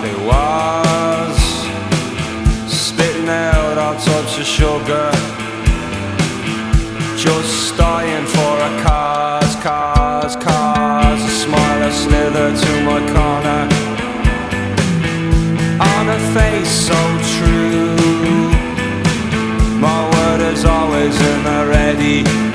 he was spitting out all types of sugar, just dying for a cause. A smile, a slither to my corner, on a face so true. My word is always in the ready.